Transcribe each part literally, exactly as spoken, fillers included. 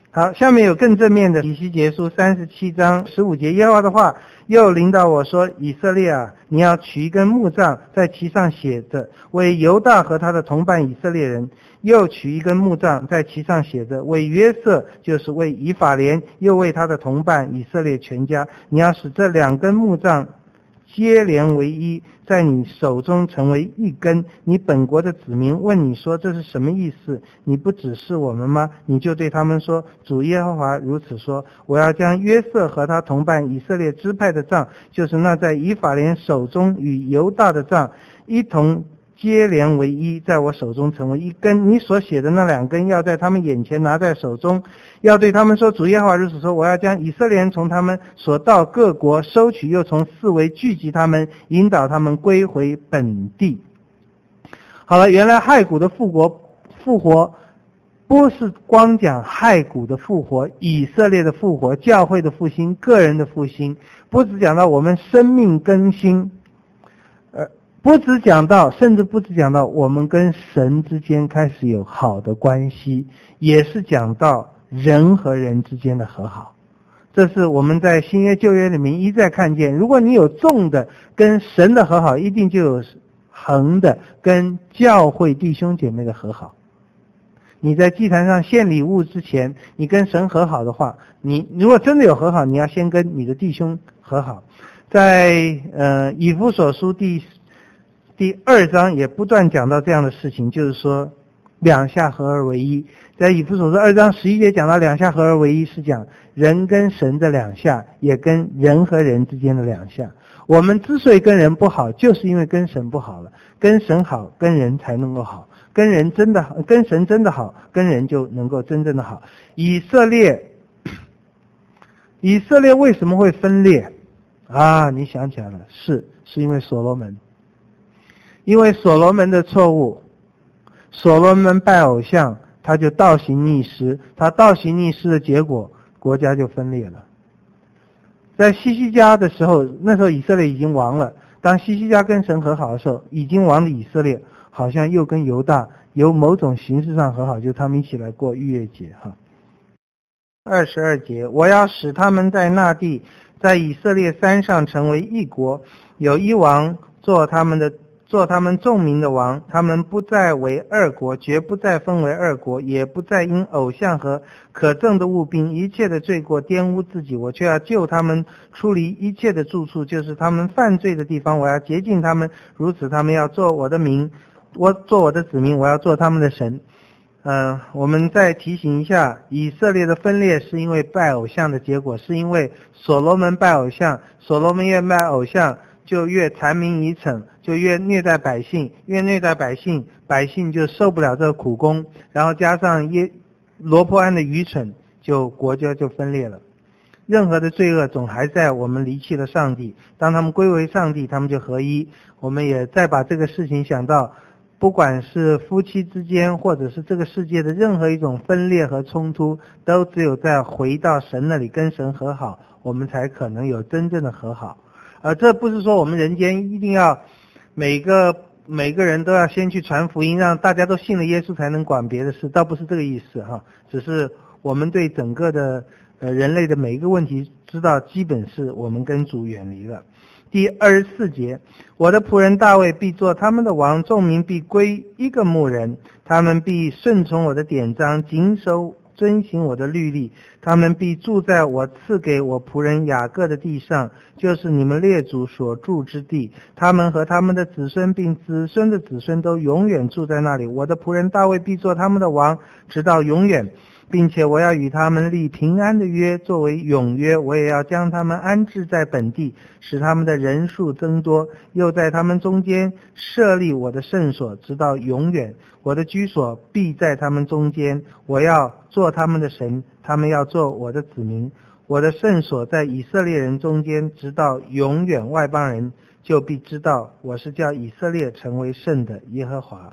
好，下面有更正面的以西结书三十七章十五节，耶和华的话又临到我说，以色列啊，你要取一根木杖，在其上写着为犹大和他的同伴以色列人，又取一根木杖，在其上写着为约瑟，就是为以法莲，又为他的同伴以色列全家。你要使这两根木杖接连为一，在你手中成为一根。你本国的子民问你说，这是什么意思？你不指示我们吗？你就对他们说，主耶和华如此说，我要将约瑟和他同伴以色列支派的杖，就是那在以法莲手中与犹大的杖一同接连为一，在我手中成为一根。你所写的那两根要在他们眼前拿在手中，要对他们说，主耶和华如此说，我要将以色列人从他们所到各国收取，又从四围聚集他们，引导他们归回本地。好了，原来骸骨的复活复活不是光讲骸骨的复活，以色列的复活，教会的复兴，个人的复兴，不只讲到我们生命更新，呃不只讲到，甚至不只讲到我们跟神之间开始有好的关系，也是讲到人和人之间的和好。这是我们在新约旧约里面一再看见，如果你有纵的跟神的和好，一定就有横的跟教会弟兄姐妹的和好。你在祭坛上献礼物之前，你跟神和好的话，你如果真的有和好，你要先跟你的弟兄和好。在呃以弗所书第第二章也不断讲到这样的事情，就是说两下合而为一。在以弗所书二章十一节讲到两下合而为一，是讲人跟神的两下，也跟人和人之间的两下。我们之所以跟人不好，就是因为跟神不好了。跟神好，跟人才能够好。跟人真的好，跟神真的好，跟人就能够真正的好。以色列，以色列为什么会分裂啊？你想起来了，是是因为所罗门。因为所罗门的错误，所罗门拜偶像，他就倒行逆施，他倒行逆施的结果，国家就分裂了。在西西家的时候，那时候以色列已经亡了，当西西家跟神和好的时候，已经亡的以色列好像又跟犹大有某种形式上和好，就他们一起来过逾越节哈。二十二节，我要使他们在那地，在以色列山上成为一国，有一王做他们的做他们众民的王，他们不再为二国，绝不再分为二国，也不再因偶像和可憎的物并一切的罪过玷污自己，我却要救他们出离一切的住处，就是他们犯罪的地方，我要洁净他们，如此他们要做我的民，我做我的子民，我要做他们的神。呃，我们再提醒一下，以色列的分裂是因为拜偶像的结果，是因为所罗门拜偶像，所罗门越拜偶像就越残民遗惩，就越虐待百姓，越虐待百姓，百姓就受不了这个苦工，然后加上耶罗波安的愚蠢，就国家就分裂了。任何的罪恶总还在我们离弃了上帝，当他们归为上帝，他们就合一。我们也再把这个事情想到，不管是夫妻之间，或者是这个世界的任何一种分裂和冲突，都只有在回到神那里跟神和好，我们才可能有真正的和好。而这不是说我们人间一定要每个每个人都要先去传福音，让大家都信了耶稣才能管别的事，倒不是这个意思哈。只是我们对整个的呃人类的每一个问题知道，基本是我们跟主远离了。第二十四节，我的仆人大卫必做他们的王，众民必归一个牧人，他们必顺从我的典章，谨守遵行我的律例，他们必住在我赐给我仆人雅各的地上，就是你们列祖所住之地，他们和他们的子孙并子孙的子孙都永远住在那里。我的仆人大卫必做他们的王，直到永远，并且我要与他们立平安的约，作为永约。我也要将他们安置在本地，使他们的人数增多，又在他们中间设立我的圣所，直到永远。我的居所必在他们中间，我要做他们的神，他们要做我的子民。我的圣所在以色列人中间，直到永远。外邦人就必知道我是叫以色列成为圣的耶和华。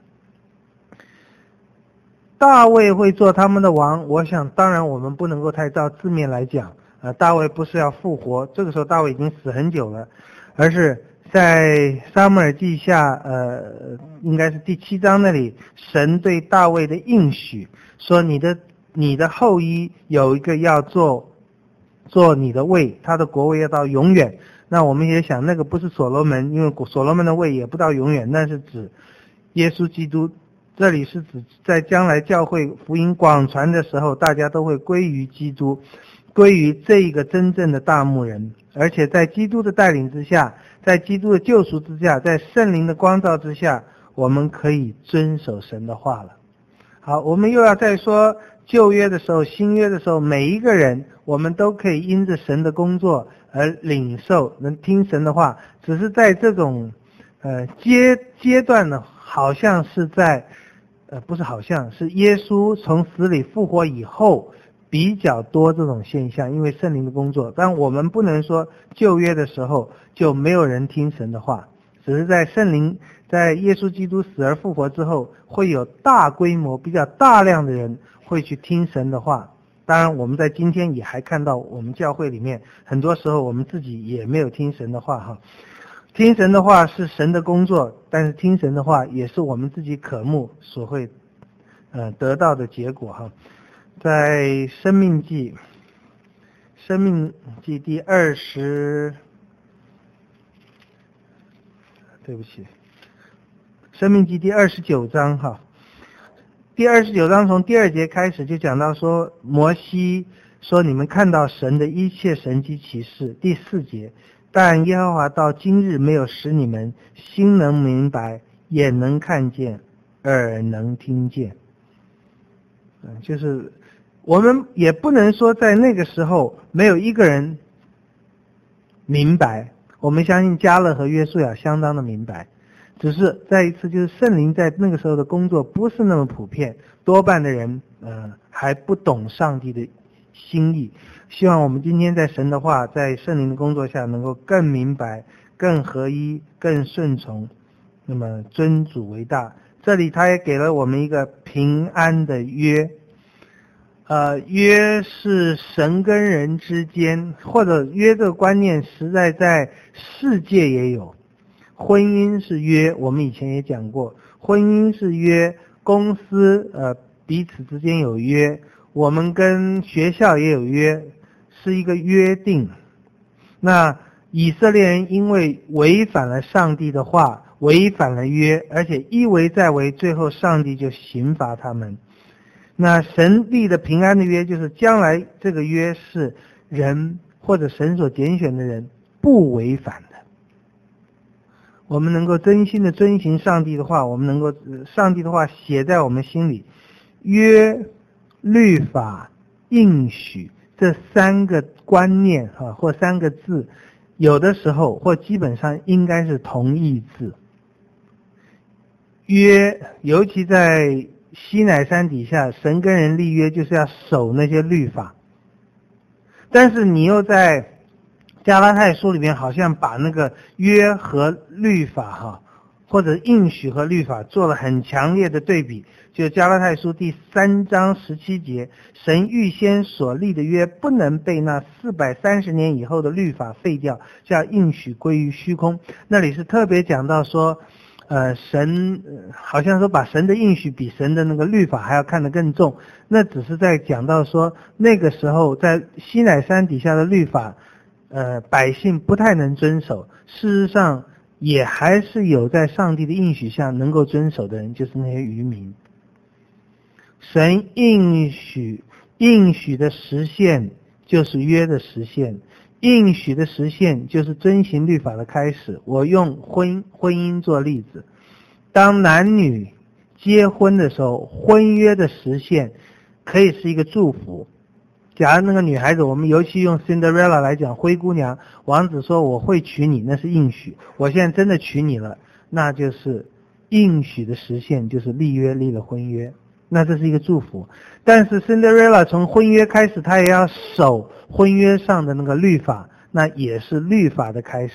大卫会做他们的王，我想当然我们不能够太照字面来讲，呃，大卫不是要复活，这个时候大卫已经死很久了，而是在撒母耳记下呃，应该是第七章那里，神对大卫的应许说，你的你的后裔有一个要做做你的位，他的国位要到永远。那我们也想，那个不是所罗门，因为所罗门的位也不到永远，那是指耶稣基督。这里是指在将来教会福音广传的时候，大家都会归于基督，归于这一个真正的大牧人，而且在基督的带领之下，在基督的救赎之下，在圣灵的光照之下，我们可以遵守神的话了。好，我们又要再说旧约的时候，新约的时候，每一个人我们都可以因着神的工作而领受，能听神的话，只是在这种呃阶阶段呢，好像是在呃不是好像是耶稣从死里复活以后比较多这种现象，因为圣灵的工作。但我们不能说旧约的时候就没有人听神的话，只是在圣灵在耶稣基督死而复活之后，会有大规模比较大量的人会去听神的话。当然我们在今天也还看到我们教会里面很多时候我们自己也没有听神的话哈。听神的话是神的工作，但是听神的话也是我们自己渴慕所会呃得到的结果哈。在生命记生命记第二十对不起生命记第二十九章哈，第二十九章从第二节开始就讲到说，摩西说你们看到神的一切神迹奇事。第四节，但耶和华到今日没有使你们心能明白，眼能看见，耳能听见。嗯，就是我们也不能说在那个时候没有一个人明白，我们相信迦勒和约书亚相当的明白，只是再一次就是圣灵在那个时候的工作不是那么普遍，多半的人呃还不懂上帝的心意。希望我们今天在神的话，在圣灵的工作下能够更明白，更合一，更顺从，那么尊主为大。这里他也给了我们一个平安的约，呃，约是神跟人之间，或者约这个观念实在在世界也有。婚姻是约，我们以前也讲过，婚姻是约，公司呃彼此之间有约，我们跟学校也有约，是一个约定。那以色列人因为违反了上帝的话，违反了约，而且一违再违，最后上帝就刑罚他们。那神立的平安的约，就是将来这个约是人或者神所拣选的人不违反的。我们能够真心的遵行上帝的话，我们能够上帝的话写在我们心里，约、律法、应许这三个观念啊，或三个字，有的时候或基本上应该是同义字。约，尤其在西乃山底下，神跟人立约就是要守那些律法，但是你又在加拉太书里面好像把那个约和律法哈，或者应许和律法做了很强烈的对比。就加拉太书第三章十七节，神预先所立的约不能被那四百三十年以后的律法废掉，叫应许归于虚空。那里是特别讲到说呃，神好像说把神的应许比神的那个律法还要看得更重，那只是在讲到说那个时候在西乃山底下的律法呃，百姓不太能遵守，事实上也还是有在上帝的应许下能够遵守的人，就是那些渔民。神应许应许的实现就是约的实现，应许的实现就是遵行律法的开始。我用婚婚姻做例子，当男女结婚的时候，婚约的实现可以是一个祝福。假如那个女孩子，我们尤其用 Cinderella 来讲，灰姑娘，王子说我会娶你，那是应许，我现在真的娶你了，那就是应许的实现，就是立约立了婚约，那这是一个祝福。但是 Cinderella 从婚约开始，她也要守婚约上的那个律法，那也是律法的开始。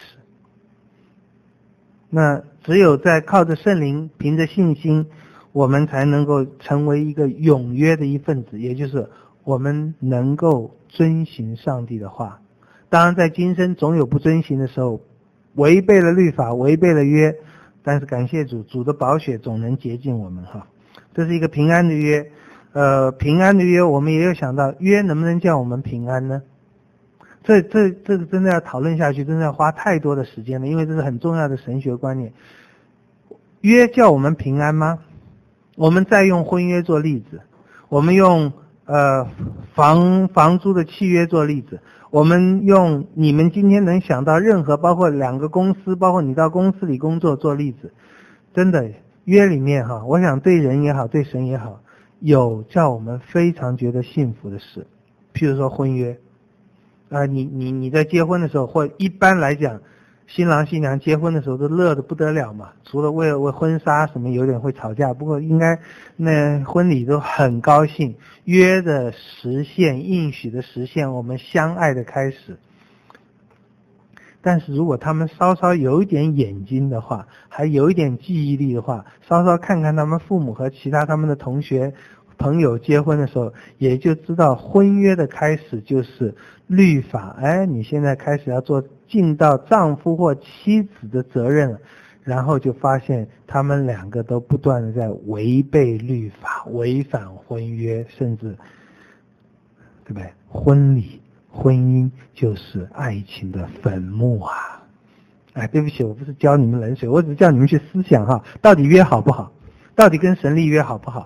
那只有在靠着圣灵，凭着信心，我们才能够成为一个永约的一份子，也就是我们能够遵行上帝的话。当然在今生总有不遵行的时候，违背了律法，违背了约，但是感谢主，主的宝血总能洁净我们哈。这是一个平安的约。 呃平安的约，我们也有想到约能不能叫我们平安呢？这这这个真的要讨论下去，真的要花太多的时间了，因为这是很重要的神学观念。约叫我们平安吗？我们再用婚约做例子，我们用呃房房租的契约做例子，我们用你们今天能想到任何包括两个公司，包括你到公司里工作做例子，真的约里面哈，我想对人也好，对神也好，有叫我们非常觉得幸福的事，譬如说婚约啊、呃，你你你在结婚的时候，或一般来讲，新郎新娘结婚的时候都乐得不得了嘛，除了为了为婚纱什么有点会吵架，不过应该那婚礼都很高兴，约的实现，应许的实现，我们相爱的开始。但是如果他们稍稍有一点眼睛的话，还有一点记忆力的话，稍稍看看他们父母和其他他们的同学朋友结婚的时候，也就知道婚约的开始就是律法，哎，你现在开始要做尽到丈夫或妻子的责任了，然后就发现他们两个都不断的在违背律法，违反婚约，甚至对不对？婚礼婚姻就是爱情的坟墓啊！哎，对不起，我不是浇你们冷水，我只是叫你们去思想哈，到底约好不好？到底跟神立约好不好？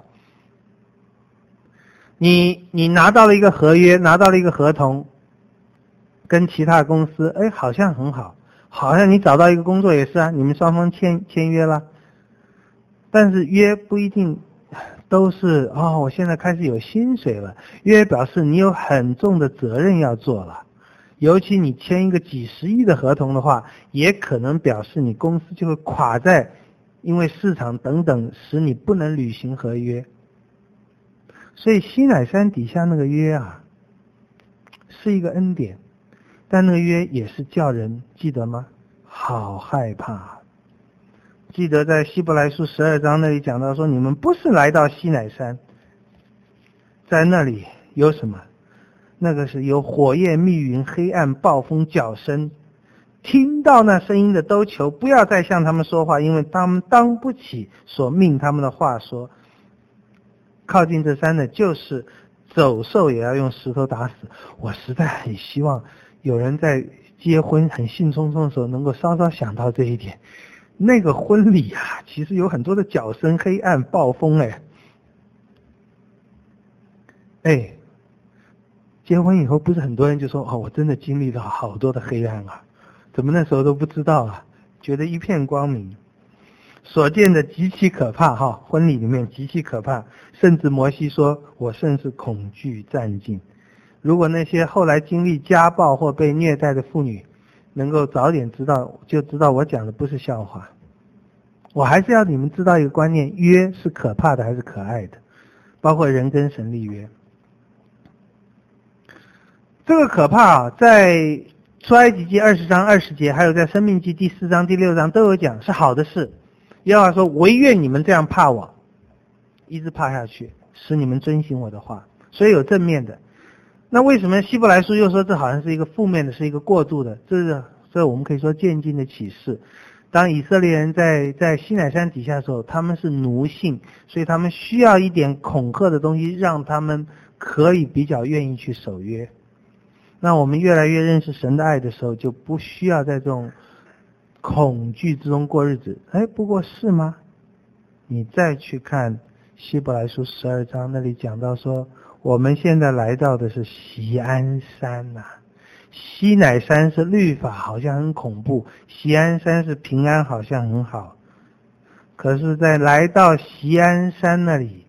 你你拿到了一个合约，拿到了一个合同，跟其他公司，哎，好像很好，好像你找到一个工作也是啊，你们双方签签约了，但是约不一定都是哦，我现在开始有薪水了，约表示你有很重的责任要做了，尤其你签一个几十亿的合同的话，也可能表示你公司就会垮在因为市场等等使你不能履行合约。所以西乃山底下那个约啊，是一个恩典，但那个约也是叫人记得吗？好害怕。记得在希伯来书十二章那里讲到说，你们不是来到西乃山，在那里有什么？那个是有火焰密云、黑暗、暴风、角声，听到那声音的都求不要再向他们说话，因为他们当不起所命他们的话说。靠近这山的就是走兽也要用石头打死。我实在很希望有人在结婚很兴冲冲的时候能够稍稍想到这一点。那个婚礼啊，其实有很多的角声、黑暗、暴风。哎哎，结婚以后不是很多人就说哦，我真的经历了好多的黑暗啊，怎么那时候都不知道啊，觉得一片光明。所见的极其可怕哈，婚礼里面极其可怕，甚至摩西说我甚是恐惧战尽。如果那些后来经历家暴或被虐待的妇女能够早点知道，就知道我讲的不是笑话。我还是要你们知道一个观念，约是可怕的还是可爱的，包括人跟神立约。这个可怕啊，在出埃及记二十章二十节，还有在申命记第四章第六章都有讲，是好的事。耶和华说，惟愿你们这样怕我，一直怕下去，使你们遵行我的话。所以有正面的。那为什么希伯来书又说这好像是一个负面的，是一个过度的？这是这我们可以说渐进的启示。当以色列人在在西乃山底下的时候，他们是奴性，所以他们需要一点恐吓的东西，让他们可以比较愿意去守约。那我们越来越认识神的爱的时候，就不需要在这种恐惧之中过日子。哎，不过是吗？你再去看希伯来书十二章，那里讲到说，我们现在来到的是锡安山呐、啊。西乃山是律法，好像很恐怖；锡安山是平安，好像很好。可是，在来到锡安山那里，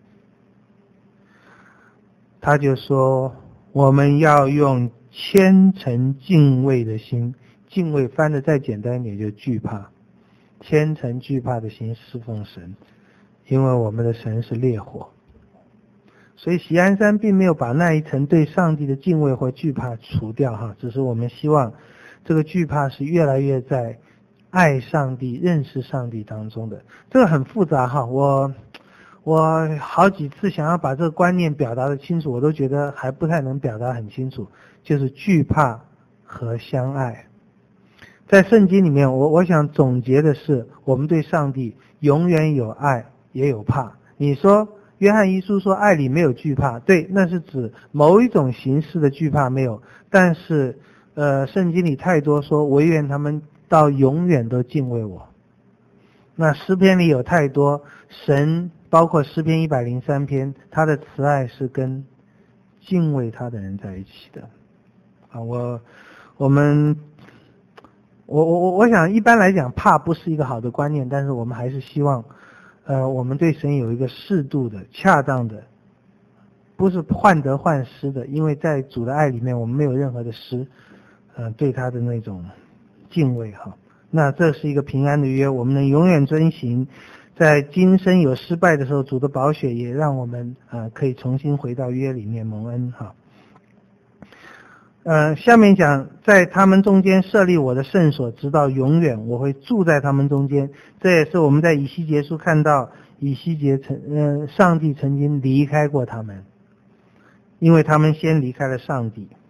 他就说，我们要用虔诚敬畏的心。敬畏翻的再简单一点就惧怕，虔诚惧怕的心侍奉神，因为我们的神是烈火。所以锡安山并没有把那一层对上帝的敬畏或惧怕除掉哈，只是我们希望这个惧怕是越来越在爱上帝、认识上帝当中的。这个很复杂哈，我我好几次想要把这个观念表达的清楚，我都觉得还不太能表达很清楚，就是惧怕和相爱。在圣经里面，我我想总结的是，我们对上帝永远有爱也有怕。你说约翰一书说爱里没有惧怕，对，那是指某一种形式的惧怕没有，但是呃，圣经里太多说我愿他们到永远都敬畏我。那诗篇里有太多神，包括诗篇一百零三篇，他的慈爱是跟敬畏他的人在一起的啊。我我们我我我我想一般来讲怕不是一个好的观念，但是我们还是希望呃我们对神有一个适度的恰当的，不是患得患失的，因为在主的爱里面我们没有任何的失，呃对他的那种敬畏哈。那这是一个平安的约，我们能永远遵行，在今生有失败的时候，主的宝血也让我们呃可以重新回到约里面蒙恩哈。呃，下面讲在他们中间设立我的圣所，直到永远，我会住在他们中间。这也是我们在以西结书看到以西结曾呃上帝曾经离开过他们，因为他们先离开了上帝。